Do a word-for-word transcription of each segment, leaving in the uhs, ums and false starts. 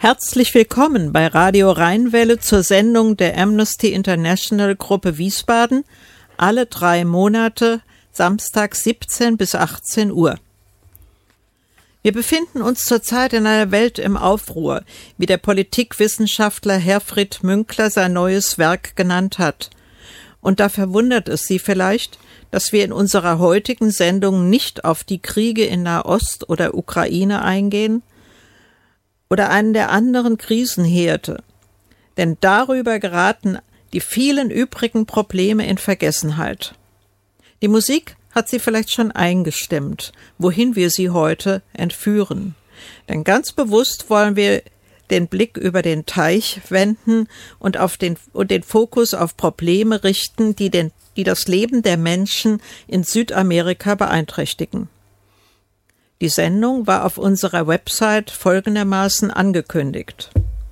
Herzlich willkommen bei Radio Rheinwelle zur Sendung der Amnesty International Gruppe Wiesbaden, alle drei Monate, Samstag siebzehn bis achtzehn Uhr. Wir befinden uns zurzeit in einer Welt im Aufruhr, wie der Politikwissenschaftler Herfried Münkler sein neues Werk genannt hat. Und da verwundert es Sie vielleicht, dass wir in unserer heutigen Sendung nicht auf die Kriege in Nahost oder Ukraine eingehen oder einen der anderen Krisenherde, denn darüber geraten die vielen übrigen Probleme in Vergessenheit. Die Musik hat Sie vielleicht schon eingestimmt, wohin wir Sie heute entführen. Denn ganz bewusst wollen wir den Blick über den Teich wenden und auf den, und den Fokus auf Probleme richten, die, den, die das Leben der Menschen in Südamerika beeinträchtigen. Die Sendung war auf unserer Website folgendermaßen angekündigt.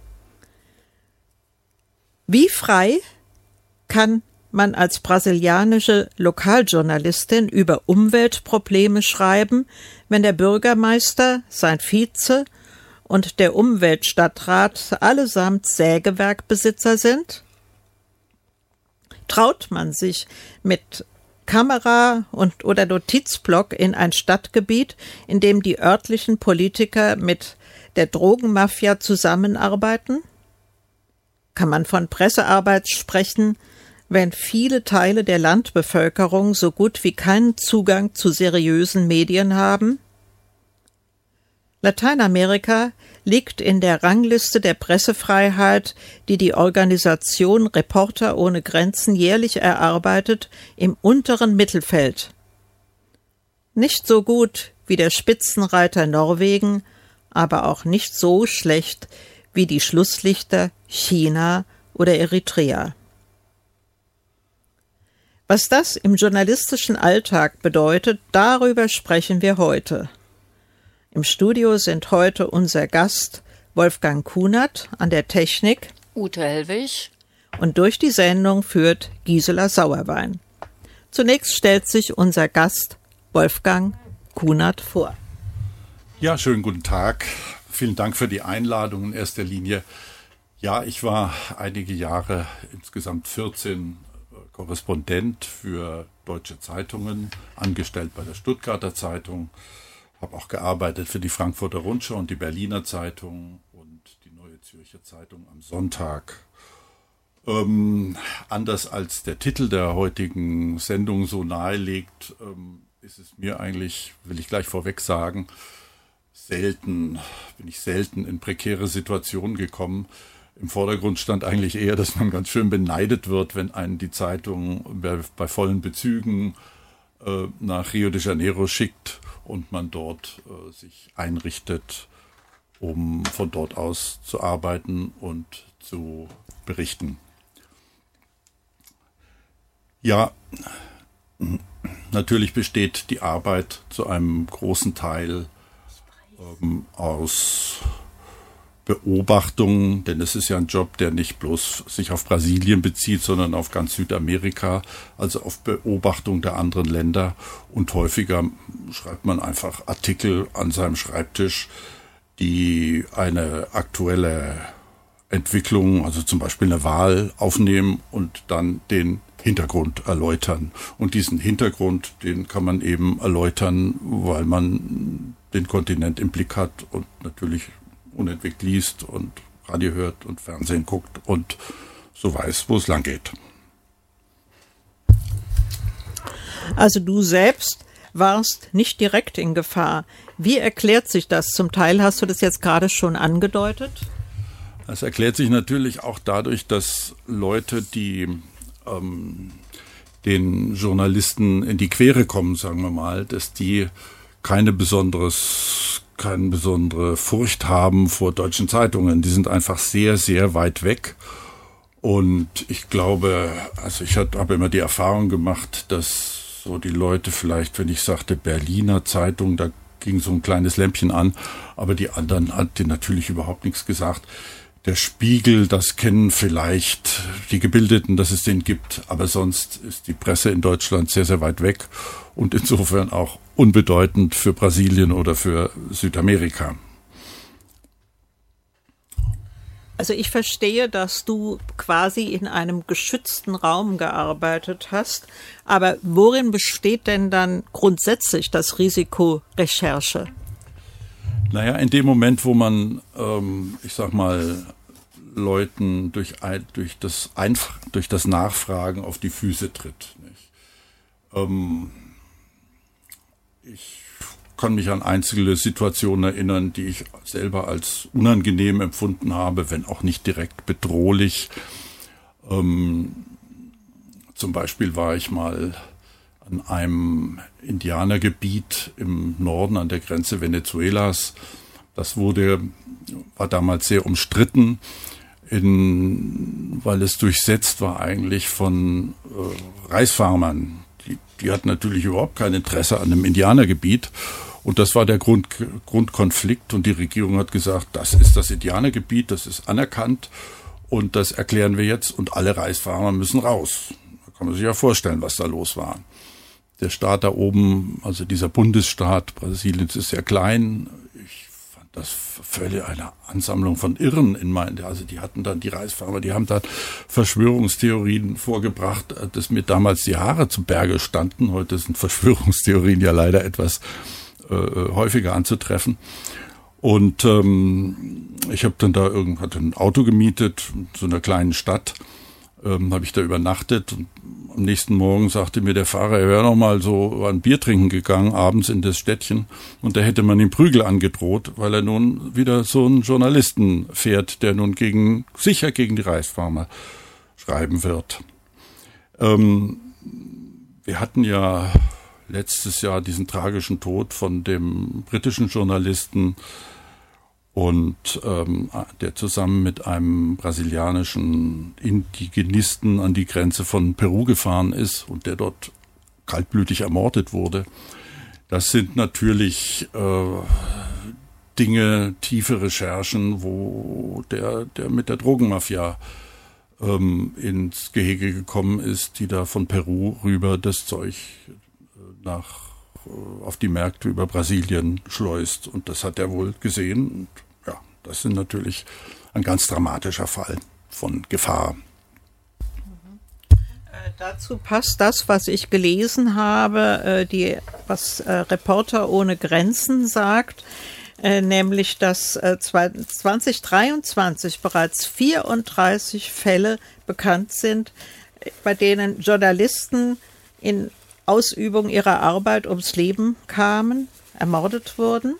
Wie frei kann man als brasilianische Lokaljournalistin über Umweltprobleme schreiben, wenn der Bürgermeister, sein Vize und der Umweltstadtrat allesamt Sägewerkbesitzer sind? Traut man sich mit Kamera und oder Notizblock in ein Stadtgebiet, in dem die örtlichen Politiker mit der Drogenmafia zusammenarbeiten? Kann man von Pressearbeit sprechen, wenn viele Teile der Landbevölkerung so gut wie keinen Zugang zu seriösen Medien haben? Lateinamerika liegt in der Rangliste der Pressefreiheit, die die Organisation Reporter ohne Grenzen jährlich erarbeitet, im unteren Mittelfeld. Nicht so gut wie der Spitzenreiter Norwegen, aber auch nicht so schlecht wie die Schlusslichter China oder Eritrea. Was das im journalistischen Alltag bedeutet, darüber sprechen wir heute. Im Studio sind heute unser Gast Wolfgang Kunert an der Technik, Ute Hellwig und durch die Sendung führt Gisela Sauerwein. Zunächst stellt sich unser Gast Wolfgang Kunert vor. Ja, schönen guten Tag. Vielen Dank für die Einladung in erster Linie. Ja, ich war einige Jahre, insgesamt vierzehn, Korrespondent für deutsche Zeitungen, angestellt bei der Stuttgarter Zeitung. Habe auch gearbeitet für die Frankfurter Rundschau und die Berliner Zeitung und die Neue Zürcher Zeitung am Sonntag. Ähm, anders als der Titel der heutigen Sendung so nahelegt, ähm, ist es mir eigentlich, will ich gleich vorweg sagen, selten, bin ich selten in prekäre Situationen gekommen. Im Vordergrund stand eigentlich eher, dass man ganz schön beneidet wird, wenn einen die Zeitung bei, bei vollen Bezügen äh, nach Rio de Janeiro schickt und man dort äh, sich einrichtet, um von dort aus zu arbeiten und zu berichten. Ja, natürlich besteht die Arbeit zu einem großen Teil ähm, aus Beobachtungen, denn es ist ja ein Job, der nicht bloß sich auf Brasilien bezieht, sondern auf ganz Südamerika, also auf Beobachtung der anderen Länder. Und häufiger schreibt man einfach Artikel an seinem Schreibtisch, die eine aktuelle Entwicklung, also zum Beispiel eine Wahl, aufnehmen und dann den Hintergrund erläutern. Und diesen Hintergrund, den kann man eben erläutern, weil man den Kontinent im Blick hat und natürlich unentwegt liest und Radio hört und Fernsehen guckt und so weiß, wo es lang geht. Also du selbst warst nicht direkt in Gefahr. Wie erklärt sich das? Zum Teil hast du das jetzt gerade schon angedeutet. Das erklärt sich natürlich auch dadurch, dass Leute, die ähm, den Journalisten in die Quere kommen, sagen wir mal, dass die keine besonderes keine besondere Furcht haben vor deutschen Zeitungen. Die sind einfach sehr, sehr weit weg. Und ich glaube, also ich habe immer die Erfahrung gemacht, dass so die Leute vielleicht, wenn ich sagte Berliner Zeitung, da ging so ein kleines Lämpchen an, aber die anderen hatten natürlich überhaupt nichts gesagt. Der Spiegel, das kennen vielleicht die Gebildeten, dass es den gibt, aber sonst ist die Presse in Deutschland sehr, sehr weit weg und insofern auch unbedeutend für Brasilien oder für Südamerika. Also ich verstehe, dass du quasi in einem geschützten Raum gearbeitet hast, aber worin besteht denn dann grundsätzlich das Risiko Recherche? Naja, in dem Moment, wo man, ähm, ich sag mal, Leuten durch, ein, durch, das Einf- durch das Nachfragen auf die Füße tritt. Nicht? Ähm, ich kann mich an einzelne Situationen erinnern, die ich selber als unangenehm empfunden habe, wenn auch nicht direkt bedrohlich. Ähm, zum Beispiel war ich mal an einem Indianergebiet im Norden an der Grenze Venezuelas. Das wurde, war damals sehr umstritten, in, weil es durchsetzt war eigentlich von äh, Reisfarmern. Die, die hatten natürlich überhaupt kein Interesse an einem Indianergebiet. Und das war der Grund, Grundkonflikt. Und die Regierung hat gesagt, das ist das Indianergebiet, das ist anerkannt. Und das erklären wir jetzt. Und alle Reisfarmer müssen raus. Da kann man sich ja vorstellen, was da los war. Der Staat da oben, also dieser Bundesstaat Brasiliens, ist sehr klein. Ich fand das völlig eine Ansammlung von Irren in meinen, also die hatten dann, die Reisfarmer, die haben dann Verschwörungstheorien vorgebracht, dass mir damals die Haare zu Berge standen. Heute sind Verschwörungstheorien ja leider etwas äh, häufiger anzutreffen. Und ähm, ich habe dann da irgend, hatte ein Auto gemietet, in so einer kleinen Stadt, ähm, habe ich da übernachtet. Und am nächsten Morgen sagte mir der Fahrer, er wäre noch mal so ein Bier trinken gegangen, abends in das Städtchen. Und da hätte man ihm Prügel angedroht, weil er nun wieder so einen Journalisten fährt, der nun gegen, sicher gegen die Reisfarmer schreiben wird. Ähm, wir hatten ja letztes Jahr diesen tragischen Tod von dem britischen Journalisten und ähm, der zusammen mit einem brasilianischen Indigenisten an die Grenze von Peru gefahren ist und der dort kaltblütig ermordet wurde. Das sind natürlich äh, Dinge, tiefe Recherchen, wo der, der mit der Drogenmafia ähm, ins Gehege gekommen ist, die da von Peru rüber das Zeug nach auf die Märkte über Brasilien schleust. Und das hat er wohl gesehen. Und ja, das ist natürlich ein ganz dramatischer Fall von Gefahr. Äh, dazu passt das, was ich gelesen habe, äh, die, was äh, Reporter ohne Grenzen sagt, äh, nämlich, dass äh, zwanzig dreiundzwanzig bereits vierunddreißig Fälle bekannt sind, bei denen Journalisten in Ausübung ihrer Arbeit ums Leben kamen, ermordet wurden,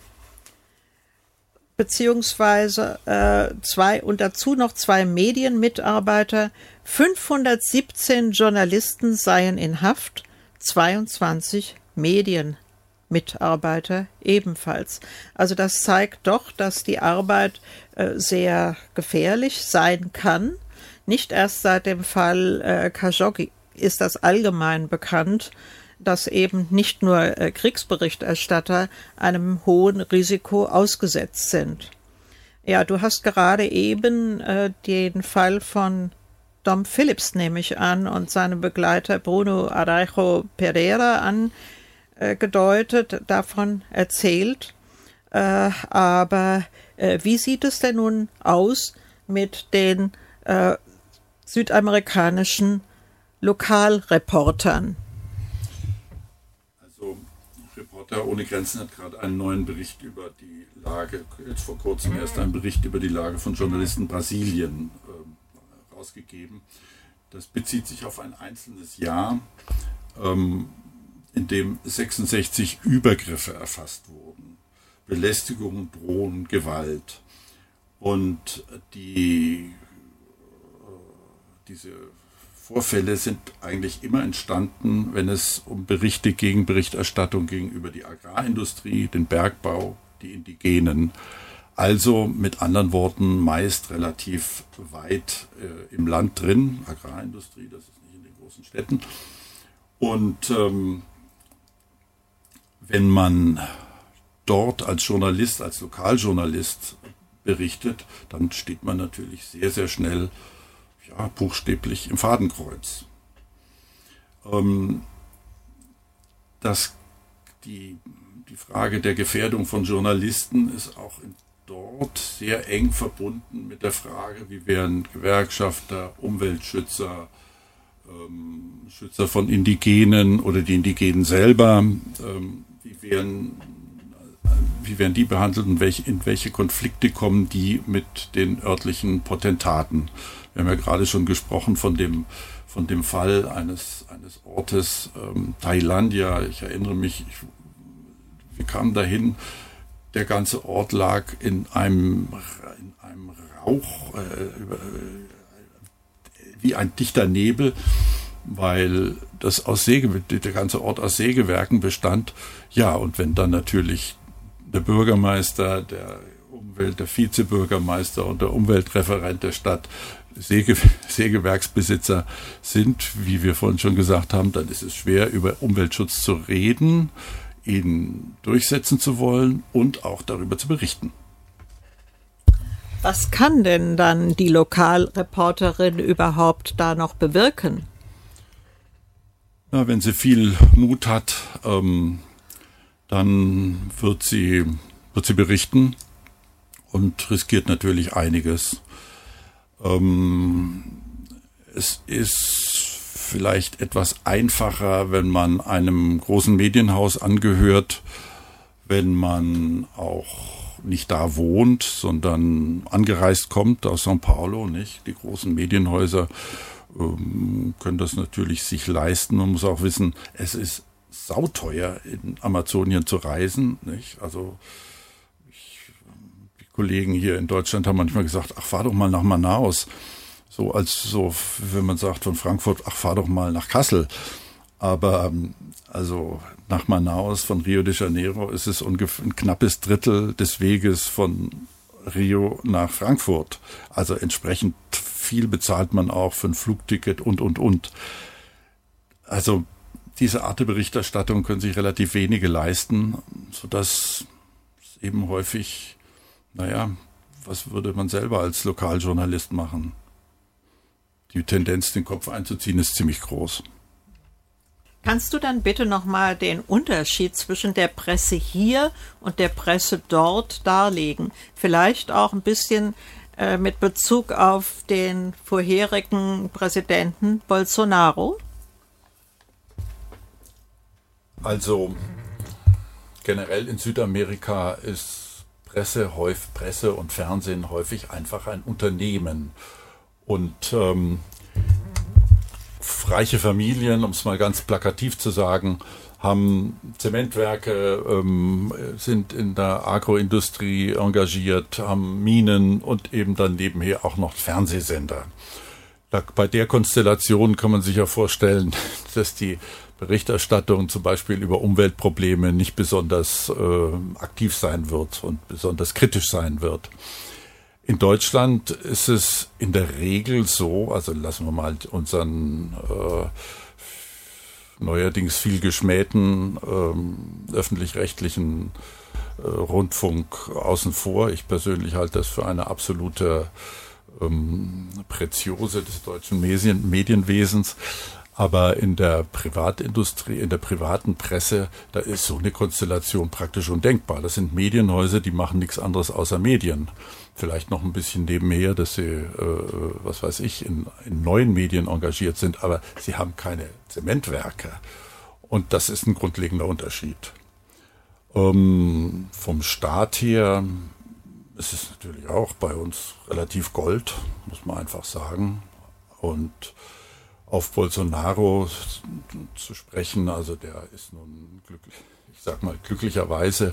beziehungsweise äh, zwei und dazu noch zwei Medienmitarbeiter, fünfhundertsiebzehn Journalisten seien in Haft, zweiundzwanzig Medienmitarbeiter ebenfalls. Also das zeigt doch, dass die Arbeit äh, sehr gefährlich sein kann. Nicht erst seit dem Fall äh, Khashoggi ist das allgemein bekannt, dass eben nicht nur äh, Kriegsberichterstatter einem hohen Risiko ausgesetzt sind. Ja, du hast gerade eben äh, den Fall von Dom Phillips, nehme ich an, und seinem Begleiter Bruno Araujo Pereira angedeutet, äh, davon erzählt. Äh, aber äh, wie sieht es denn nun aus mit den äh, südamerikanischen Lokalreportern? Also Reporter ohne Grenzen hat gerade einen neuen Bericht über die Lage, jetzt vor kurzem erst einen Bericht über die Lage von Journalisten in Brasilien äh, rausgegeben. Das bezieht sich auf ein einzelnes Jahr, ähm, in dem sechsundsechzig Übergriffe erfasst wurden. Belästigung, Drohen, Gewalt. Und die, äh, diese Vorfälle sind eigentlich immer entstanden, wenn es um Berichte gegen Berichterstattung gegenüber die Agrarindustrie, den Bergbau, die Indigenen. Also mit anderen Worten meist relativ weit äh, im Land drin, Agrarindustrie, das ist nicht in den großen Städten. Und ähm, wenn man dort als Journalist, als Lokaljournalist berichtet, dann steht man natürlich sehr, sehr schnell ja, buchstäblich im Fadenkreuz. Ähm, dass die, die Frage der Gefährdung von Journalisten ist auch in dort sehr eng verbunden mit der Frage, wie werden Gewerkschafter, Umweltschützer, ähm, Schützer von Indigenen oder die Indigenen selber, ähm, wie werden, wie werden die behandelt und welche, in welche Konflikte kommen die mit den örtlichen Potentaten. Wir haben ja gerade schon gesprochen von dem, von dem Fall eines, eines Ortes, ähm, Thailandia. Ich erinnere mich, ich, wir kamen dahin, der ganze Ort lag in einem, in einem Rauch, äh, wie ein dichter Nebel, weil das aus Säge, der ganze Ort aus Sägewerken bestand. Ja, und wenn dann natürlich der Bürgermeister, der Umwelt, der Vizebürgermeister und der Umweltreferent der Stadt Säge, Sägewerksbesitzer sind, wie wir vorhin schon gesagt haben, dann ist es schwer, über Umweltschutz zu reden, ihn durchsetzen zu wollen und auch darüber zu berichten. Was kann denn dann die Lokalreporterin überhaupt da noch bewirken? Na, wenn sie viel Mut hat, ähm, dann wird sie, wird sie berichten und riskiert natürlich einiges. Ähm, es ist vielleicht etwas einfacher, wenn man einem großen Medienhaus angehört, wenn man auch nicht da wohnt, sondern angereist kommt aus São Paulo, nicht? Die großen Medienhäuser ähm, können das natürlich sich leisten. Man muss auch wissen, es ist sauteuer, in Amazonien zu reisen, nicht? Also ich, die Kollegen hier in Deutschland haben manchmal gesagt, ach, fahr doch mal nach Manaus. So als so, wenn man sagt von Frankfurt, ach, fahr doch mal nach Kassel. Aber also nach Manaus von Rio de Janeiro ist es ungefähr ein knappes Drittel des Weges von Rio nach Frankfurt. Also entsprechend viel bezahlt man auch für ein Flugticket und, und, und. Also diese Art der Berichterstattung können sich relativ wenige leisten, sodass es eben häufig, naja, was würde man selber als Lokaljournalist machen? Die Tendenz, den Kopf einzuziehen, ist ziemlich groß. Kannst du dann bitte nochmal den Unterschied zwischen der Presse hier und der Presse dort darlegen? Vielleicht auch ein bisschen äh, mit Bezug auf den vorherigen Präsidenten Bolsonaro? Also generell in Südamerika ist Presse, häufig, Presse und Fernsehen häufig einfach ein Unternehmen. Und ähm, reiche Familien, um es mal ganz plakativ zu sagen, haben Zementwerke, ähm, sind in der Agroindustrie engagiert, haben Minen und eben dann nebenher auch noch Fernsehsender. Da, bei der Konstellation kann man sich ja vorstellen, dass die Berichterstattung zum Beispiel über Umweltprobleme nicht besonders äh, aktiv sein wird und besonders kritisch sein wird. In Deutschland ist es in der Regel so, also lassen wir mal unseren äh, neuerdings viel geschmähten äh, öffentlich-rechtlichen äh, Rundfunk außen vor. Ich persönlich halte das für eine absolute ähm, Preziose des deutschen Medien- Medienwesens. Aber in der Privatindustrie, in der privaten Presse, da ist so eine Konstellation praktisch undenkbar. Das sind Medienhäuser, die machen nichts anderes außer Medien. Vielleicht noch ein bisschen nebenher, dass sie, äh, was weiß ich, in, in neuen Medien engagiert sind, aber sie haben keine Zementwerke. Und das ist ein grundlegender Unterschied. Ähm, vom Staat her ist es natürlich auch bei uns relativ Gold, muss man einfach sagen. Und auf Bolsonaro zu sprechen, also der ist nun glücklich, ich sag mal glücklicherweise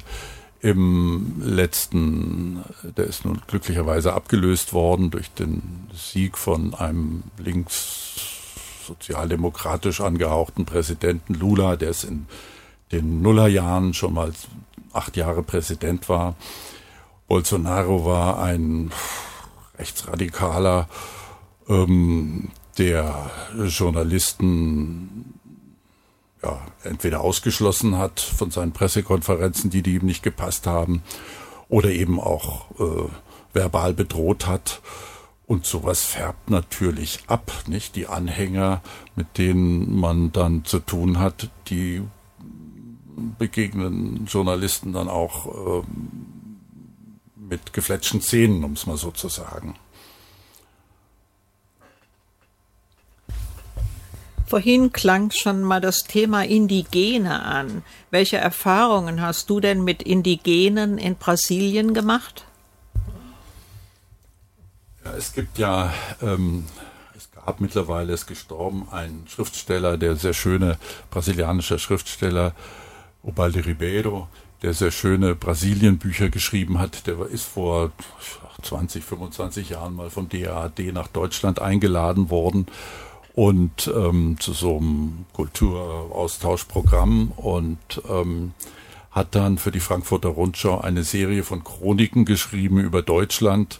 im letzten, der ist nun glücklicherweise abgelöst worden durch den Sieg von einem links sozialdemokratisch angehauchten Präsidenten Lula, der es in den Nullerjahren schon mal acht Jahre Präsident war. Bolsonaro war ein rechtsradikaler, ähm, der Journalisten ja, entweder ausgeschlossen hat von seinen Pressekonferenzen, die, die ihm nicht gepasst haben, oder eben auch äh, verbal bedroht hat. Und sowas färbt natürlich ab, nicht? Die Anhänger, mit denen man dann zu tun hat, die begegnen Journalisten dann auch äh, mit gefletschten Zähnen, um es mal so zu sagen. Vorhin klang schon mal das Thema Indigene an. Welche Erfahrungen hast du denn mit Indigenen in Brasilien gemacht? Ja, es gibt ja, ähm, es gab mittlerweile, ist gestorben, ein Schriftsteller, der sehr schöne brasilianische Schriftsteller, Ubaldo Ribeiro, der sehr schöne Brasilien-Bücher geschrieben hat. Der ist vor zwanzig, fünfundzwanzig Jahren mal vom D A A D nach Deutschland eingeladen worden und ähm, zu so einem Kulturaustauschprogramm und ähm, hat dann für die Frankfurter Rundschau eine Serie von Chroniken geschrieben über Deutschland,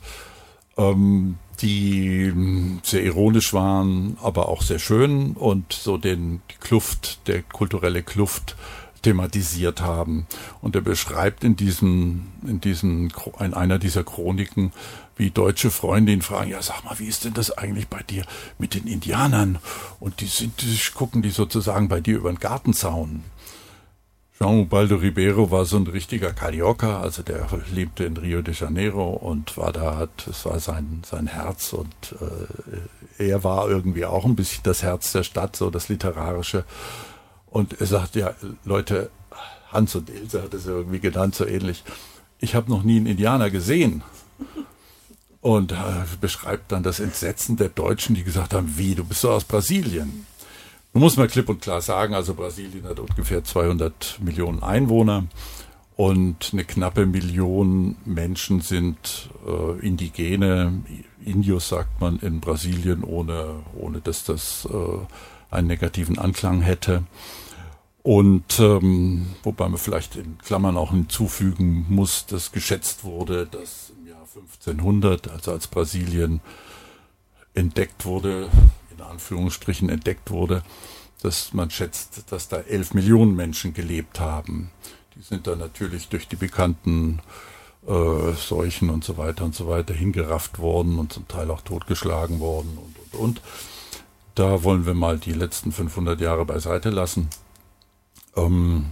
ähm, die sehr ironisch waren, aber auch sehr schön und so den die Kluft, der kulturelle Kluft thematisiert haben. Und er beschreibt in diesem, in diesen, in einer dieser Chroniken, wie deutsche Freunde ihn fragen, ja, sag mal, wie ist denn das eigentlich bei dir mit den Indianern? Und die sind, die gucken die sozusagen bei dir über den Gartenzaun. João Ubaldo Ribeiro war so ein richtiger Carioca, also der lebte in Rio de Janeiro und war da, hat, es war sein, sein Herz und äh, er war irgendwie auch ein bisschen das Herz der Stadt, so das Literarische. Und er sagt, ja, Leute, Hans und Ilse hat es irgendwie genannt, so ähnlich. Ich habe noch nie einen Indianer gesehen. Und äh, beschreibt dann das Entsetzen der Deutschen, die gesagt haben, wie, du bist doch aus Brasilien. Nun muss man klipp und klar sagen, also Brasilien hat ungefähr zweihundert Millionen Einwohner und eine knappe Million Menschen sind äh, Indigene. Indios sagt man in Brasilien, ohne, ohne dass das äh, einen negativen Anklang hätte. Und ähm, wobei man vielleicht in Klammern auch hinzufügen muss, dass geschätzt wurde, dass im Jahr fünfzehnhundert, also als Brasilien entdeckt wurde, in Anführungsstrichen entdeckt wurde, dass man schätzt, dass da elf Millionen Menschen gelebt haben. Die sind dann natürlich durch die bekannten äh, Seuchen und so weiter und so weiter hingerafft worden und zum Teil auch totgeschlagen worden und, und, und. Da wollen wir mal die letzten fünfhundert Jahre beiseite lassen. Ähm,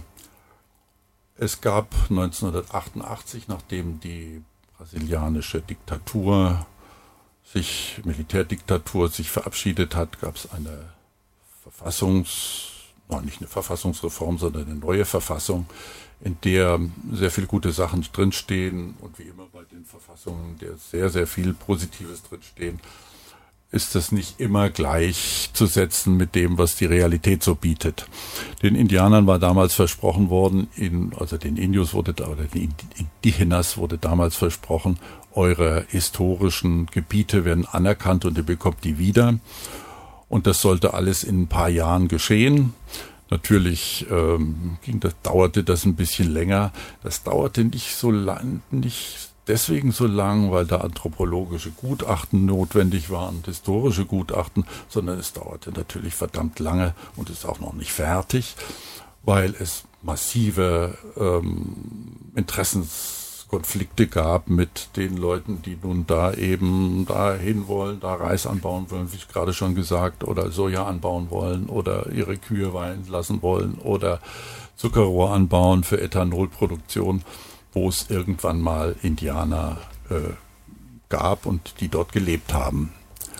es gab neunzehnhundertachtundachtzig, nachdem die brasilianische Diktatur sich, Militärdiktatur sich verabschiedet hat, gab es eine Verfassungs, nein, nicht eine Verfassungsreform, sondern eine neue Verfassung, in der sehr viele gute Sachen drinstehen und wie immer bei den Verfassungen, der sehr, sehr viel Positives drinstehen, ist das nicht immer gleichzusetzen mit dem, was die Realität so bietet. Den Indianern war damals versprochen worden, in, also den Indios wurde, oder den Indigenas wurde damals versprochen, eure historischen Gebiete werden anerkannt und ihr bekommt die wieder. Und das sollte alles in ein paar Jahren geschehen. Natürlich ähm, ging das, dauerte das ein bisschen länger. Das dauerte nicht so lang, nicht deswegen so lang, weil da anthropologische Gutachten notwendig waren und historische Gutachten, sondern es dauerte natürlich verdammt lange und ist auch noch nicht fertig, weil es massive ähm, Interessenskonflikte gab mit den Leuten, die nun da eben dahin wollen, da Reis anbauen wollen, wie ich gerade schon gesagt, oder Soja anbauen wollen oder ihre Kühe weiden lassen wollen oder Zuckerrohr anbauen für Ethanolproduktion, wo es irgendwann mal Indianer äh, gab und die dort gelebt haben.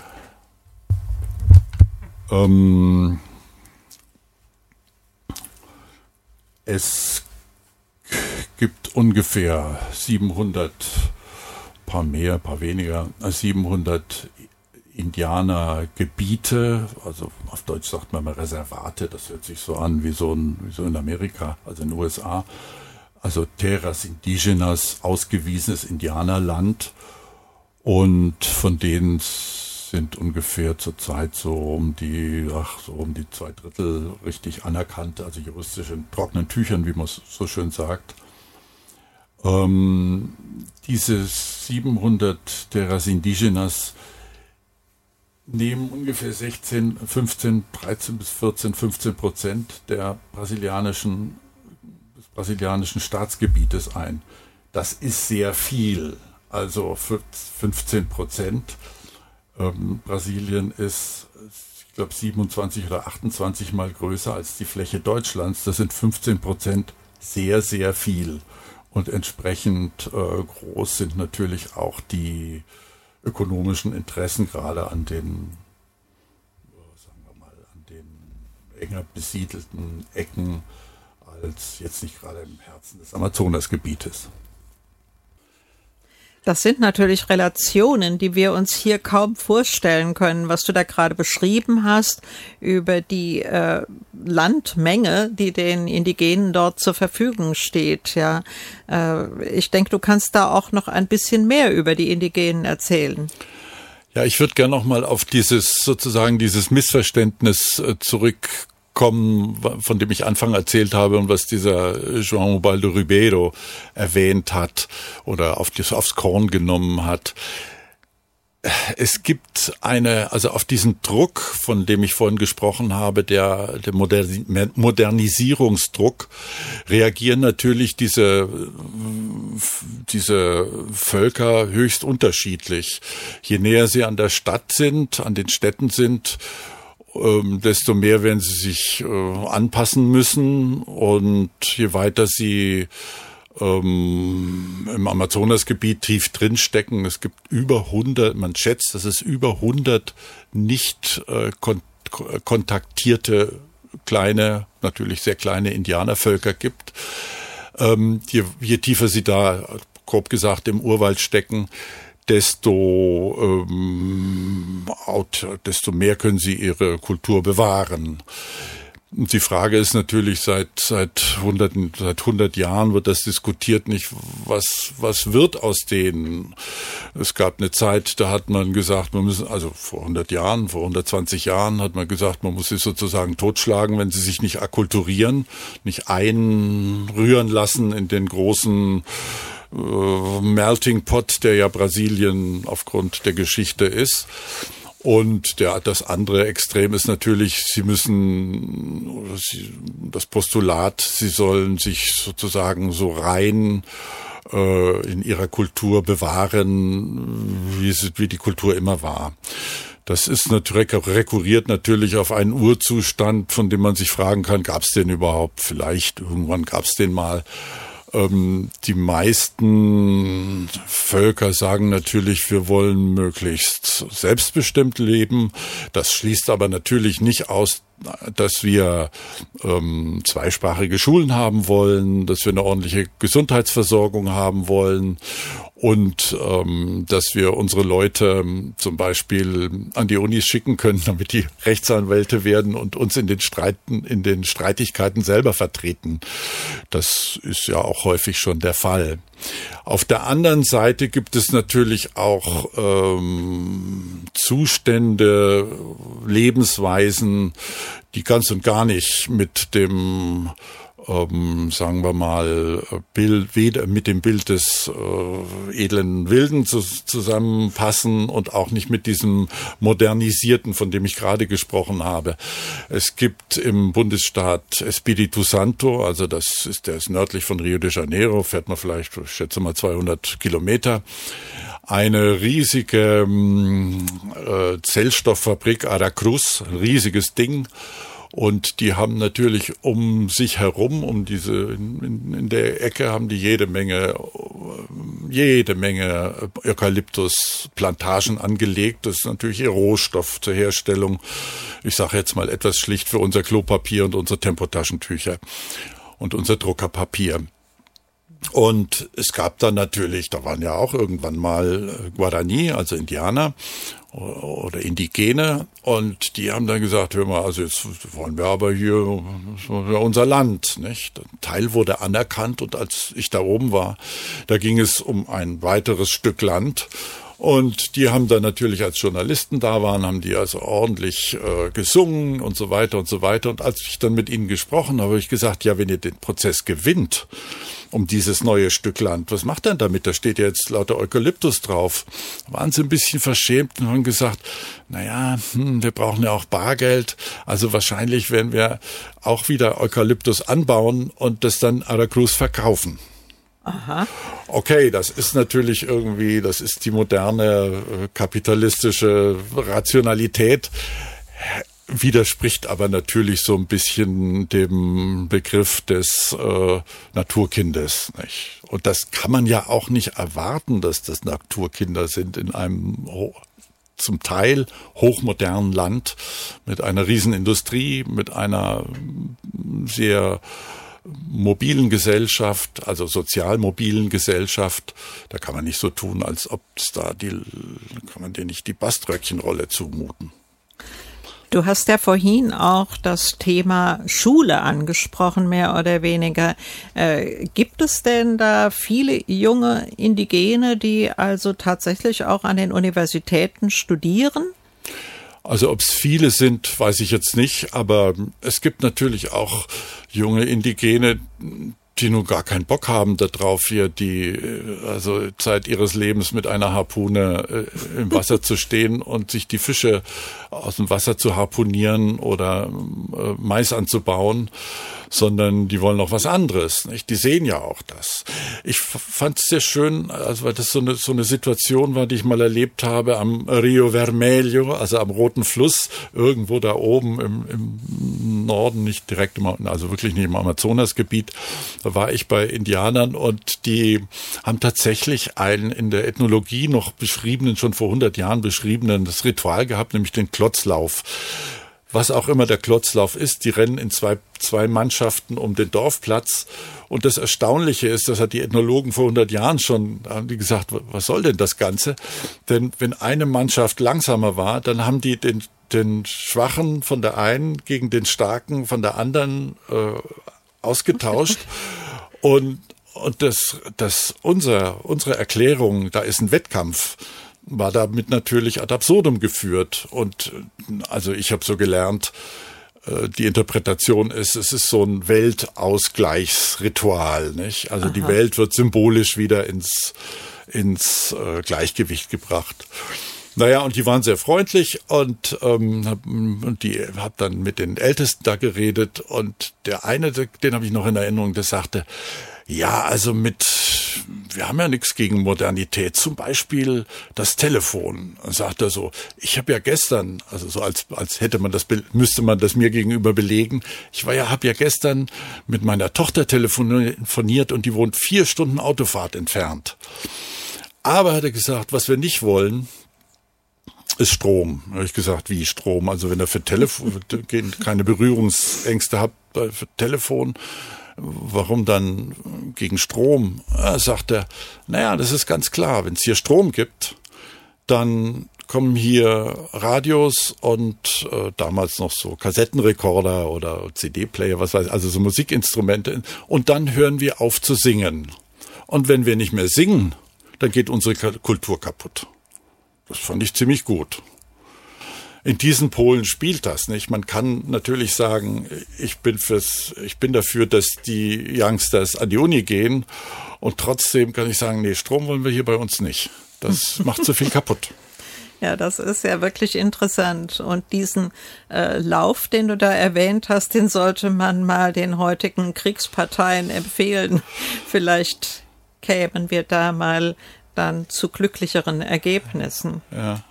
Ähm, es gibt ungefähr siebenhundert, paar mehr, paar weniger, siebenhundert Indianergebiete, also auf Deutsch sagt man mal Reservate, das hört sich so an wie so, ein, wie so in Amerika, also in den U S A. Also Terras Indigenas, ausgewiesenes Indianerland, und von denen sind ungefähr zurzeit so um die, ach, so um die zwei Drittel richtig anerkannt, also juristisch in trockenen Tüchern, wie man so schön sagt. Ähm, diese siebenhundert Terras Indigenas nehmen ungefähr sechzehn, fünfzehn, dreizehn bis vierzehn, fünfzehn Prozent der brasilianischen brasilianischen Staatsgebietes ein. Das ist sehr viel, also fünfzehn Prozent. Ähm, Brasilien ist, ich glaube, siebenundzwanzig oder achtundzwanzig Mal größer als die Fläche Deutschlands. Das sind fünfzehn Prozent sehr, sehr viel. Und entsprechend äh, groß sind natürlich auch die ökonomischen Interessen, gerade an den, sagen wir mal, an den enger besiedelten Ecken, als jetzt nicht gerade im Herzen des Amazonasgebietes. Das sind natürlich Relationen, die wir uns hier kaum vorstellen können, was du da gerade beschrieben hast über die äh, Landmenge, die den Indigenen dort zur Verfügung steht. Ja, äh, ich denke, du kannst da auch noch ein bisschen mehr über die Indigenen erzählen. Ja, ich würde gerne noch mal auf dieses sozusagen dieses Missverständnis äh, zurückkommen, von dem ich Anfang erzählt habe und was dieser João Ubaldo Ribeiro erwähnt hat oder auf das, aufs Korn genommen hat. Es gibt eine, also auf diesen Druck, von dem ich vorhin gesprochen habe, der, der Modernisierungsdruck, reagieren natürlich diese, diese Völker höchst unterschiedlich. Je näher sie an der Stadt sind, an den Städten sind, Ähm, desto mehr werden sie sich äh, anpassen müssen, und je weiter sie ähm, im Amazonasgebiet tief drin stecken, es gibt über hundert, man schätzt, dass es über hundert nicht äh, kon- kontaktierte kleine, natürlich sehr kleine Indianervölker gibt. Ähm, je, je tiefer sie da, grob gesagt, im Urwald stecken, desto, ähm, desto mehr können sie ihre Kultur bewahren. Und die Frage ist natürlich, seit seit hunderten, seit hundert Jahren wird das diskutiert, nicht was was wird aus denen. Es gab eine Zeit, da hat man gesagt, man müssen, also vor hundert Jahren, vor hundertzwanzig Jahren hat man gesagt, man muss sie sozusagen totschlagen, wenn sie sich nicht akkulturieren, nicht einrühren lassen in den großen Uh, Melting Pot, der ja Brasilien aufgrund der Geschichte ist. Und der, das andere Extrem ist natürlich, sie müssen, sie, das Postulat, sie sollen sich sozusagen so rein äh, in ihrer Kultur bewahren, wie, es, wie die Kultur immer war. Das ist natürlich, rekurriert natürlich auf einen Urzustand, von dem man sich fragen kann, gab es den überhaupt? Vielleicht, irgendwann gab es den mal. Die meisten Völker sagen natürlich, wir wollen möglichst selbstbestimmt leben. Das schließt aber natürlich nicht aus, dass wir ähm, zweisprachige Schulen haben wollen, dass wir eine ordentliche Gesundheitsversorgung haben wollen und ähm, dass wir unsere Leute ähm, zum Beispiel an die Unis schicken können, damit die Rechtsanwälte werden und uns in den Streiten, in den Streitigkeiten selber vertreten. Das ist ja auch häufig schon der Fall. Auf der anderen Seite gibt es natürlich auch ähm, Zustände, Lebensweisen, die ganz und gar nicht mit dem, ähm, sagen wir mal, Bild, weder mit dem Bild des äh, edlen Wilden zu, zusammenpassen und auch nicht mit diesem modernisierten, von dem ich gerade gesprochen habe. Es gibt im Bundesstaat Espírito Santo, also das ist, der ist nördlich von Rio de Janeiro, fährt man vielleicht, ich schätze mal zweihundert Kilometer, eine riesige äh, Zellstofffabrik Aracruz, ein riesiges Ding. Und die haben natürlich um sich herum, um diese, in, in der Ecke haben die jede Menge, jede Menge Eukalyptusplantagen angelegt. Das ist natürlich ihr Rohstoff zur Herstellung. Ich sage jetzt mal etwas schlicht für unser Klopapier und unsere Tempotaschentücher und unser Druckerpapier. Und es gab dann natürlich, da waren ja auch irgendwann mal Guarani, also Indianer oder Indigene, und die haben dann gesagt, hör mal, also jetzt wollen wir aber hier unser Land, nicht? Ein Teil wurde anerkannt, und als ich da oben war, da ging es um ein weiteres Stück Land. Und die haben dann natürlich, als Journalisten da waren, haben die also ordentlich äh, gesungen und so weiter und so weiter. Und als ich dann mit ihnen gesprochen habe, habe ich gesagt, ja, wenn ihr den Prozess gewinnt um dieses neue Stück Land, was macht denn damit? Da steht ja jetzt lauter Eukalyptus drauf. Da waren sie ein bisschen verschämt und haben gesagt, naja, hm, wir brauchen ja auch Bargeld. Also wahrscheinlich werden wir auch wieder Eukalyptus anbauen und das dann Aracruz verkaufen. Aha. Okay, das ist natürlich irgendwie, das ist die moderne äh, kapitalistische Rationalität. widerspricht aber natürlich so ein bisschen dem Begriff des äh, Naturkindes, nicht? Und das kann man ja auch nicht erwarten, dass das Naturkinder sind in einem zum Teil hochmodernen Land mit einer Riesenindustrie, mit einer sehr mobilen Gesellschaft, also sozial mobilen Gesellschaft. Da kann man nicht so tun, als ob es da die, kann man denen nicht die Baströckchenrolle zumuten. Du hast ja vorhin auch das Thema Schule angesprochen, mehr oder weniger. Äh, gibt es denn da viele junge Indigene, die also tatsächlich auch an den Universitäten studieren? Also ob es viele sind, weiß ich jetzt nicht, aber es gibt natürlich auch junge Indigene, die nun gar keinen Bock haben darauf, hier die also Zeit ihres Lebens mit einer Harpune äh, im Wasser zu stehen und sich die Fische aus dem Wasser zu harpunieren oder äh, Mais anzubauen, sondern die wollen auch was anderes, nicht? Die sehen ja auch das. Ich fand es sehr schön, also weil das so eine so eine Situation war, die ich mal erlebt habe am Rio Vermelho, also am Roten Fluss, irgendwo da oben im, im Norden, nicht direkt im, also wirklich nicht im Amazonasgebiet. Da war ich bei Indianern und die haben tatsächlich einen in der Ethnologie noch beschriebenen, schon vor hundert Jahren beschriebenen, das Ritual gehabt, nämlich den Klotzlauf. Was auch immer der Klotzlauf ist, die rennen in zwei, zwei Mannschaften um den Dorfplatz. Und das Erstaunliche ist, das hat die Ethnologen vor hundert Jahren schon, haben die gesagt, was soll denn das Ganze? Denn wenn eine Mannschaft langsamer war, dann haben die den, den Schwachen von der einen gegen den Starken von der anderen äh, ausgetauscht. Und, und das, das, unser, unsere Erklärung, da ist ein Wettkampf, war damit natürlich ad absurdum geführt. Und also ich habe so gelernt, die Interpretation ist, es ist so ein Weltausgleichsritual, nicht? Also Aha. Die Welt wird symbolisch wieder ins, ins äh, Gleichgewicht gebracht. Naja, und die waren sehr freundlich und, ähm, und die hab dann mit den Ältesten da geredet und der eine, den habe ich noch in Erinnerung, der sagte, ja, also mit, wir haben ja nichts gegen Modernität, zum Beispiel das Telefon. Und sagt er so, ich habe ja gestern, also so als als hätte man das, müsste man das mir gegenüber belegen, ich war ja, habe ja gestern mit meiner Tochter telefoniert und die wohnt vier Stunden Autofahrt entfernt. Aber hat er gesagt, was wir nicht wollen, ist Strom. Da habe ich gesagt, wie Strom? Also wenn er für Telefon keine Berührungsängste hat für Telefon, warum dann gegen Strom? Ja, sagt er, naja, das ist ganz klar, wenn es hier Strom gibt, dann kommen hier Radios und äh, damals noch so Kassettenrekorder oder C D-Player, was weiß ich, also so Musikinstrumente, und dann hören wir auf zu singen. Und wenn wir nicht mehr singen, dann geht unsere Kultur kaputt. Das fand ich ziemlich gut. In diesen Polen spielt das nicht. Man kann natürlich sagen, ich bin fürs, ich bin dafür, dass die Youngsters an die Uni gehen. Und trotzdem kann ich sagen, nee, Strom wollen wir hier bei uns nicht. Das macht zu viel kaputt. Ja, das ist ja wirklich interessant. Und diesen äh, Lauf, den du da erwähnt hast, den sollte man mal den heutigen Kriegsparteien empfehlen. Vielleicht kämen wir da mal dann zu glücklicheren Ergebnissen. Ja.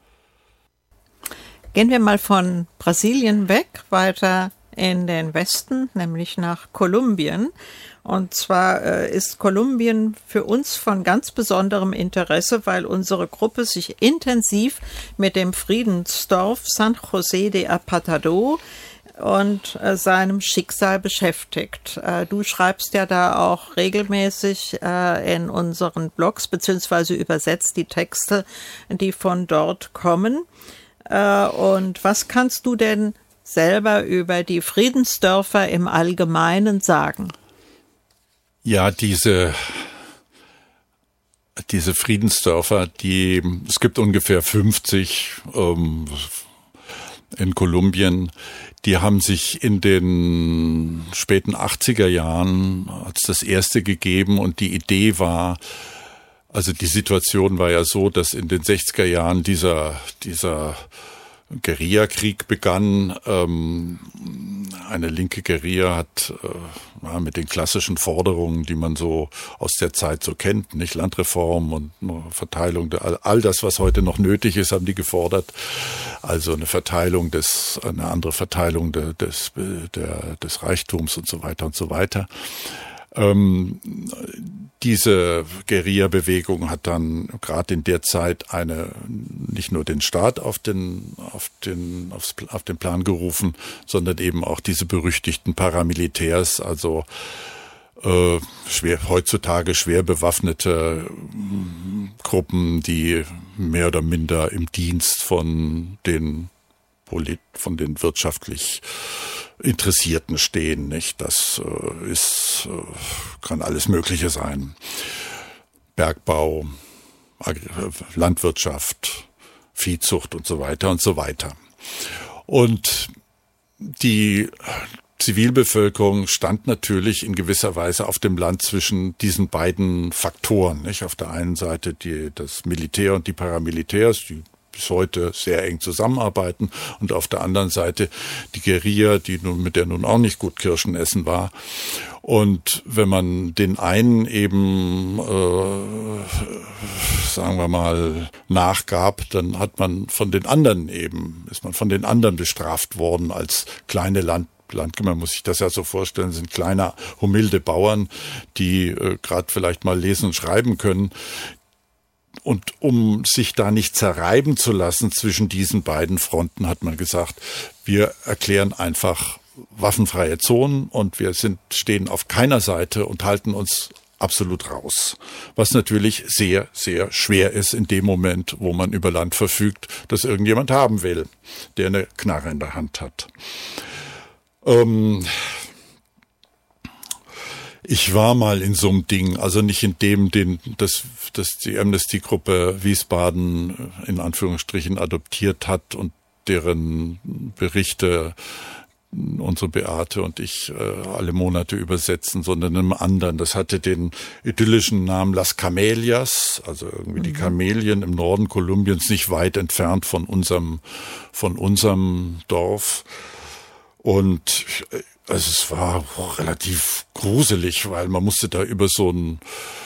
Gehen wir mal von Brasilien weg, weiter in den Westen, nämlich nach Kolumbien. Und zwar äh, ist Kolumbien für uns von ganz besonderem Interesse, weil unsere Gruppe sich intensiv mit dem Friedensdorf San José de Apartadó und äh, seinem Schicksal beschäftigt. Äh, du schreibst ja da auch regelmäßig äh, in unseren Blogs, beziehungsweise übersetzt die Texte, die von dort kommen. Und was kannst du denn selber über die Friedensdörfer im Allgemeinen sagen? Ja, diese, diese Friedensdörfer, die, es gibt ungefähr fünfzig ähm, in Kolumbien, die haben sich in den späten achtziger Jahren als das erste gegeben und die Idee war, also die Situation war ja so, dass in den sechziger Jahren dieser, dieser Guerillakrieg begann. Ähm, eine linke Guerilla hat äh, ja, mit den klassischen Forderungen, die man so aus der Zeit so kennt, nicht Landreform und eine Verteilung, der, all das, was heute noch nötig ist, haben die gefordert. Also eine Verteilung des, eine andere Verteilung de, des, der, des Reichtums und so weiter und so weiter. Ähm, diese Guerilla-Bewegung hat dann gerade in der Zeit eine nicht nur den Staat auf den auf den aufs, auf den Plan gerufen, sondern eben auch diese berüchtigten Paramilitärs, also äh, schwer heutzutage schwer bewaffnete äh, Gruppen, die mehr oder minder im Dienst von den Polit von den wirtschaftlich Interessierten stehen, nicht? Das äh, ist, äh, kann alles Mögliche sein. Bergbau, Agri- Landwirtschaft, Viehzucht und so weiter und so weiter. Und die Zivilbevölkerung stand natürlich in gewisser Weise auf dem Land zwischen diesen beiden Faktoren, nicht? Auf der einen Seite die, das Militär und die Paramilitärs, die bis heute sehr eng zusammenarbeiten, und auf der anderen Seite die Guerilla, die nun, mit der nun auch nicht gut Kirschen essen war. Und wenn man den einen eben, äh, sagen wir mal, nachgab, dann hat man von den anderen eben, ist man von den anderen bestraft worden als kleine Land Landgemeinde, man muss sich das ja so vorstellen, sind kleine, humilde Bauern, die äh, gerade vielleicht mal lesen und schreiben können. Und um sich da nicht zerreiben zu lassen zwischen diesen beiden Fronten, hat man gesagt, wir erklären einfach waffenfreie Zonen und wir sind, stehen auf keiner Seite und halten uns absolut raus. Was natürlich sehr, sehr schwer ist in dem Moment, wo man über Land verfügt, das irgendjemand haben will, der eine Knarre in der Hand hat. Ähm... Ich war mal in so einem Ding, also nicht in dem, den das, das die Amnesty-Gruppe Wiesbaden in Anführungsstrichen adoptiert hat und deren Berichte unsere Beate und ich äh, alle Monate übersetzen, sondern in einem anderen. Das hatte den idyllischen Namen Las Camelias, also irgendwie mhm. die Kamelien im Norden Kolumbiens, nicht weit entfernt von unserem, von unserem Dorf. Und also es war relativ gruselig, weil man musste da über so einen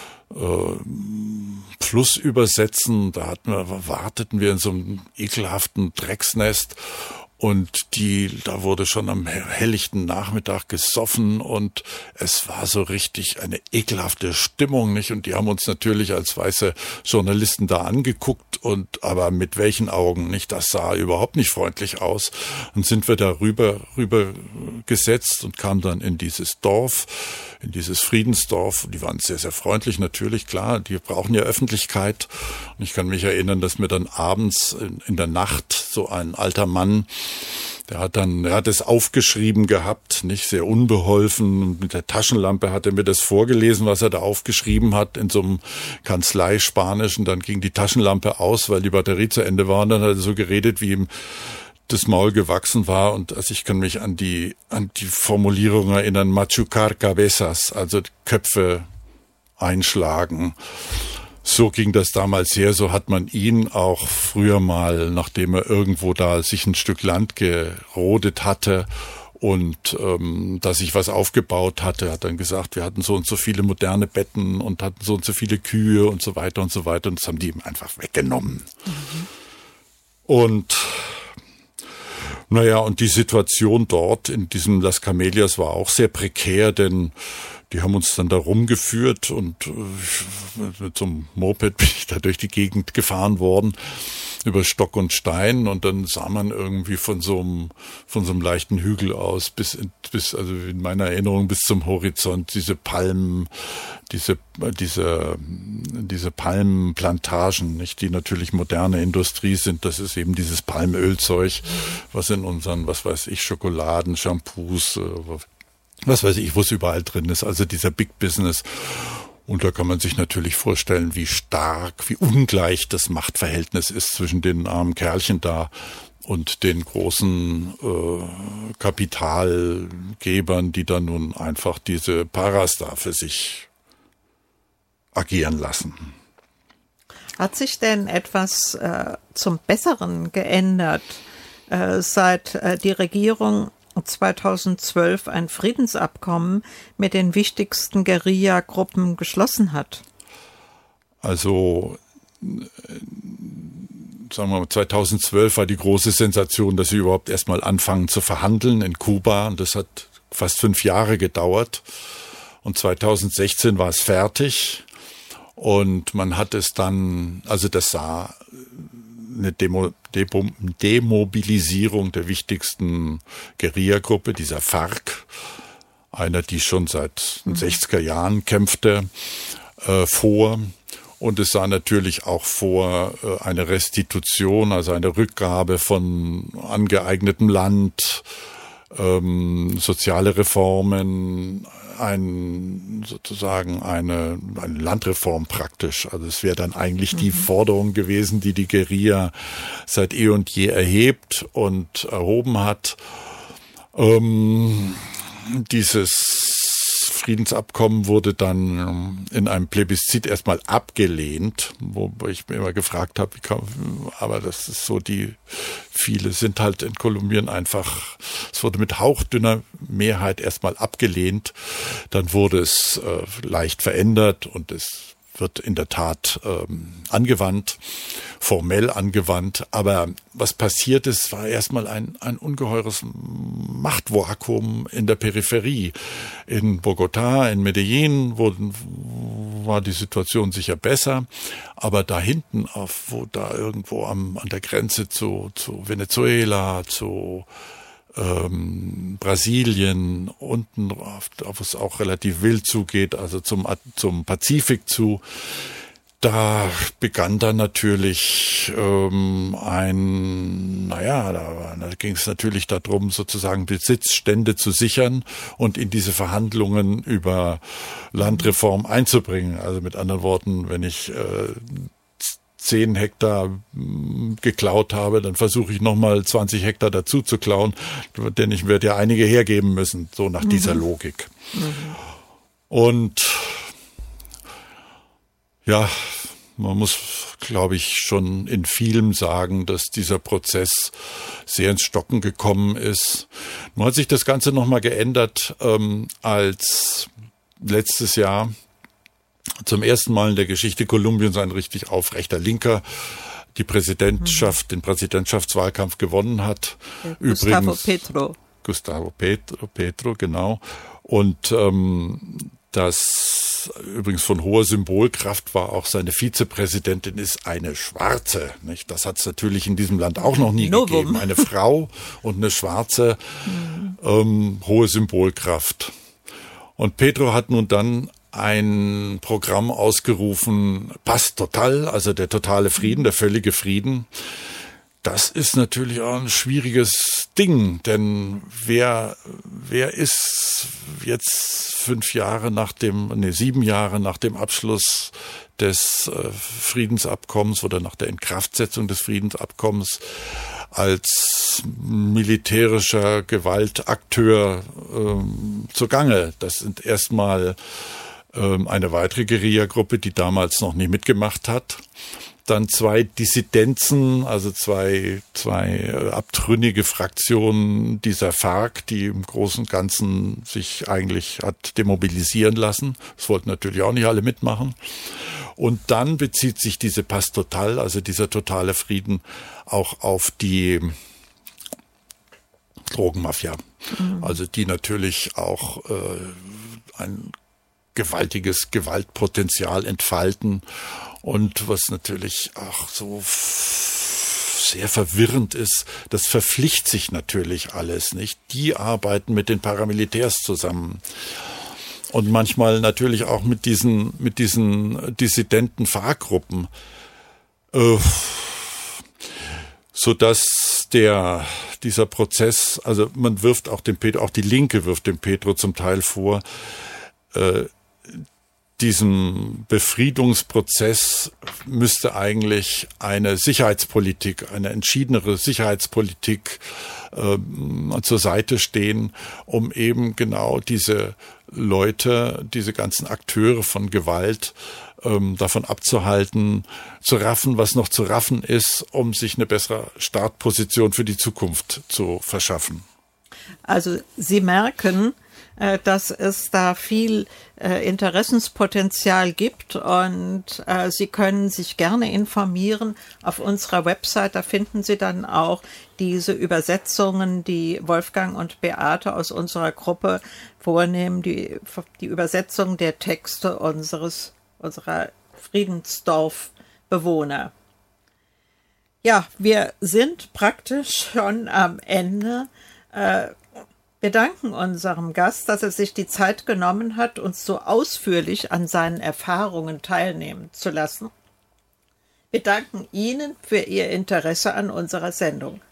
äh, Fluss übersetzen. Da hatten wir, warteten wir in so einem ekelhaften Drecksnest. Und die, da wurde schon am helllichten Nachmittag gesoffen und es war so richtig eine ekelhafte Stimmung, nicht? Und die haben uns natürlich als weiße Journalisten da angeguckt und, aber mit welchen Augen, nicht? Das sah überhaupt nicht freundlich aus. Und sind wir da rüber, rüber gesetzt und kamen dann in dieses Dorf, in dieses Friedensdorf. Die waren sehr, sehr freundlich, natürlich, klar. Die brauchen ja Öffentlichkeit. Und ich kann mich erinnern, dass mir dann abends in, in der Nacht so ein alter Mann, der hat dann, er hat es aufgeschrieben gehabt, nicht sehr unbeholfen. Mit der Taschenlampe hat er mir das vorgelesen, was er da aufgeschrieben hat in so einem Kanzlei-Spanisch. Und dann ging die Taschenlampe aus, weil die Batterie zu Ende war. Und dann hat er so geredet, wie ihm das Maul gewachsen war. Und also ich kann mich an die, an die Formulierung erinnern, machucar cabezas, also Köpfe einschlagen. So ging das damals her, so hat man ihn auch früher mal, nachdem er irgendwo da sich ein Stück Land gerodet hatte und ähm, da sich was aufgebaut hatte, hat dann gesagt, wir hatten so und so viele moderne Betten und hatten so und so viele Kühe und so weiter und so weiter, und das haben die ihm einfach weggenommen. Mhm. Und naja, und die Situation dort in diesem Las Camelias war auch sehr prekär, denn die haben uns dann da rumgeführt und äh, mit so einem Moped bin ich da durch die Gegend gefahren worden, über Stock und Stein, und dann sah man irgendwie von so einem, von so einem leichten Hügel aus bis, bis, also in meiner Erinnerung bis zum Horizont diese Palmen, diese, diese, diese Palmenplantagen, nicht, die natürlich moderne Industrie sind. Das ist eben dieses Palmölzeug, was in unseren, was weiß ich, Schokoladen, Shampoos, was weiß ich, wo es überall drin ist, also dieser Big Business. Und da kann man sich natürlich vorstellen, wie stark, wie ungleich das Machtverhältnis ist zwischen den armen Kerlchen da und den großen äh, Kapitalgebern, die dann nun einfach diese Paras da für sich agieren lassen. Hat sich denn etwas äh, zum Besseren geändert äh, seit äh, die Regierung zweitausendzwölf ein Friedensabkommen mit den wichtigsten Guerilla-Gruppen geschlossen hat? Also, sagen wir mal, zweitausendzwölf war die große Sensation, dass sie überhaupt erstmal anfangen zu verhandeln in Kuba. Und das hat fast fünf Jahre gedauert. Und zweitausendsechzehn war es fertig. Und man hat es dann, also das sah eine Demo, Demo, Demobilisierung der wichtigsten Guerilla-Gruppe, dieser FARC, einer, die schon seit den sechziger Jahren kämpfte, äh, vor. Und es sah natürlich auch vor äh, eine Restitution, also eine Rückgabe von angeeignetem Land, ähm, soziale Reformen, ein sozusagen eine, eine Landreform praktisch. Also es wäre dann eigentlich mhm. die Forderung gewesen, die die Guerilla seit eh und je erhebt und erhoben hat. Ähm, dieses Friedensabkommen wurde dann in einem Plebiszit erstmal abgelehnt, wo ich mir immer gefragt habe, wie kann, aber das ist so, die viele sind halt in Kolumbien einfach, es wurde mit hauchdünner Mehrheit erstmal abgelehnt, dann wurde es äh, leicht verändert und es wird in der Tat ähm, angewandt, formell angewandt. Aber was passiert ist, war erstmal ein, ein ungeheures Machtvakuum in der Peripherie. In Bogotá, in Medellín wurden, war die Situation sicher besser. Aber da hinten, auf, wo da irgendwo am, an der Grenze zu, zu Venezuela, zu Ähm, Brasilien, unten, wo es auch relativ wild zugeht, also zum, zum Pazifik zu, da begann dann natürlich ähm, ein, naja, da, da ging es natürlich darum, sozusagen Besitzstände zu sichern und in diese Verhandlungen über Landreform einzubringen. Also mit anderen Worten, wenn ich äh, zehn Hektar geklaut habe, dann versuche ich nochmal zwanzig Hektar dazu zu klauen, denn ich werde ja einige hergeben müssen, so nach mhm. dieser Logik. Mhm. Und ja, man muss, glaube ich, schon in vielem sagen, dass dieser Prozess sehr ins Stocken gekommen ist. Nun hat sich das Ganze nochmal geändert, ähm, als letztes Jahr zum ersten Mal in der Geschichte Kolumbiens ein richtig aufrechter Linker die Präsidentschaft, mhm. den Präsidentschaftswahlkampf gewonnen hat. Ja, Gustavo Petro. Gustavo Petro, Petro, genau. Und ähm, das übrigens von hoher Symbolkraft war, auch seine Vizepräsidentin ist eine Schwarze. Nicht? Das hat es natürlich in diesem Land auch noch nie Novum. gegeben. Eine Frau und eine Schwarze, mhm. ähm, hohe Symbolkraft. Und Petro hat nun dann ein Programm ausgerufen, Paz Total, also der totale Frieden, der völlige Frieden. Das ist natürlich auch ein schwieriges Ding, denn wer, wer ist jetzt fünf Jahre nach dem, nee, sieben Jahre nach dem Abschluss des äh, Friedensabkommens oder nach der Inkraftsetzung des Friedensabkommens als militärischer Gewaltakteur ähm, zugange? Das sind erstmal eine weitere Guerilla-Gruppe, die damals noch nicht mitgemacht hat. Dann zwei Dissidenzen, also zwei, zwei abtrünnige Fraktionen dieser FARC, die im Großen und Ganzen sich eigentlich hat demobilisieren lassen. Das wollten natürlich auch nicht alle mitmachen. Und dann bezieht sich diese Paz Total, also dieser totale Frieden, auch auf die Drogenmafia. Mhm. Also die natürlich auch äh, ein gewaltiges Gewaltpotenzial entfalten und was natürlich auch so sehr verwirrend ist, das verpflichtet sich natürlich alles, nicht? Die arbeiten mit den Paramilitärs zusammen und manchmal natürlich auch mit diesen mit diesen dissidenten Fahrgruppen, äh, so dass der dieser Prozess, also man wirft auch dem Petro, auch die Linke wirft dem Petro zum Teil vor, äh, diesem Befriedungsprozess müsste eigentlich eine Sicherheitspolitik, eine entschiedenere Sicherheitspolitik äh, zur Seite stehen, um eben genau diese Leute, diese ganzen Akteure von Gewalt ähm, davon abzuhalten, zu raffen, was noch zu raffen ist, um sich eine bessere Startposition für die Zukunft zu verschaffen. Also Sie merken, äh, dass es da viel äh, Interessenspotenzial gibt und äh, Sie können sich gerne informieren auf unserer Website. Da finden Sie dann auch diese Übersetzungen, die Wolfgang und Beate aus unserer Gruppe vornehmen, die, die Übersetzung der Texte unseres, unserer Friedensdorf-Bewohner. Ja, wir sind praktisch schon am Ende. Wir danken unserem Gast, dass er sich die Zeit genommen hat, uns so ausführlich an seinen Erfahrungen teilnehmen zu lassen. Wir danken Ihnen für Ihr Interesse an unserer Sendung.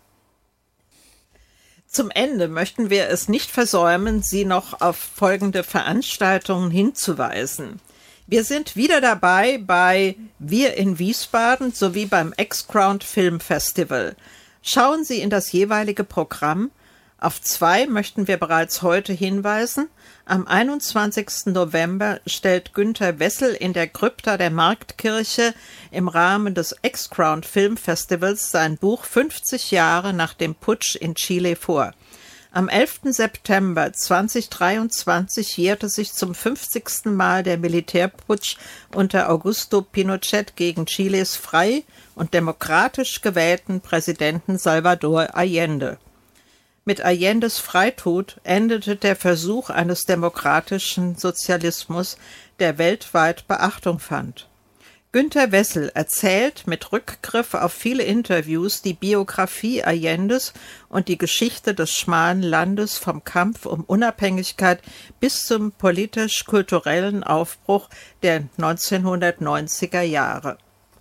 Zum Ende möchten wir es nicht versäumen, Sie noch auf folgende Veranstaltungen hinzuweisen. Wir sind wieder dabei bei Wir in Wiesbaden sowie beim X-Crown Film Festival. Schauen Sie in das jeweilige Programm. Auf zwei möchten wir bereits heute hinweisen. Am einundzwanzigsten November stellt Günter Wessel in der Krypta der Marktkirche im Rahmen des X-Crown Film Festivals sein Buch fünfzig Jahre nach dem Putsch in Chile vor. Am elften September zweitausenddreiundzwanzig jährte sich zum fünfzigsten Mal der Militärputsch unter Augusto Pinochet gegen Chiles frei und demokratisch gewählten Präsidenten Salvador Allende. Mit Allendes Freitod endete der Versuch eines demokratischen Sozialismus, der weltweit Beachtung fand. Günter Wessel erzählt mit Rückgriff auf viele Interviews die Biografie Allendes und die Geschichte des schmalen Landes vom Kampf um Unabhängigkeit bis zum politisch-kulturellen Aufbruch der neunzehnhundertneunziger Jahre.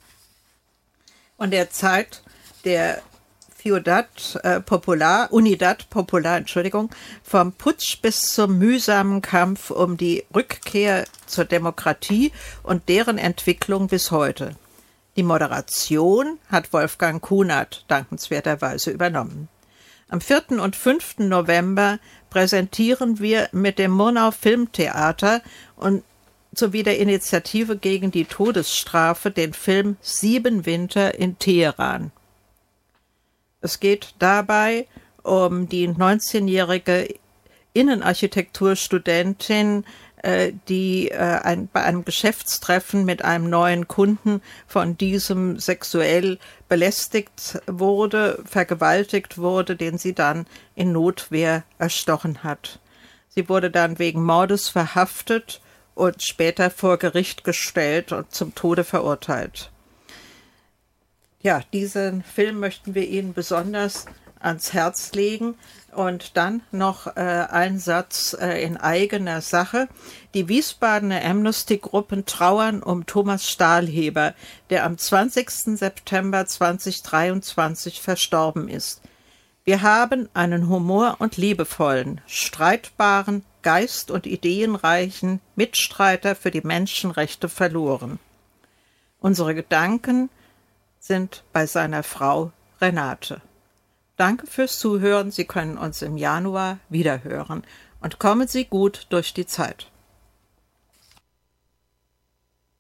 Und er zeigt der Ciudad äh, Popular, Unidad Popular, Entschuldigung, vom Putsch bis zum mühsamen Kampf um die Rückkehr zur Demokratie und deren Entwicklung bis heute. Die Moderation hat Wolfgang Kunert dankenswerterweise übernommen. Am vierten und fünften November präsentieren wir mit dem Murnau Filmtheater und sowie der Initiative gegen die Todesstrafe den Film Sieben Winter in Teheran. Es geht dabei um die neunzehnjährige Innenarchitekturstudentin, äh, die äh, ein, bei einem Geschäftstreffen mit einem neuen Kunden von diesem sexuell belästigt wurde, vergewaltigt wurde, den sie dann in Notwehr erstochen hat. Sie wurde dann wegen Mordes verhaftet und später vor Gericht gestellt und zum Tode verurteilt. Ja, diesen Film möchten wir Ihnen besonders ans Herz legen. Und dann noch äh, ein Satz äh, in eigener Sache. Die Wiesbadener Amnesty-Gruppen trauern um Thomas Stahlheber, der am zwanzigsten September zweitausenddreiundzwanzig verstorben ist. Wir haben einen humor- und liebevollen, streitbaren, geist- und ideenreichen Mitstreiter für die Menschenrechte verloren. Unsere Gedanken sind bei seiner Frau Renate. Danke fürs Zuhören. Sie können uns im Januar wiederhören und kommen Sie gut durch die Zeit.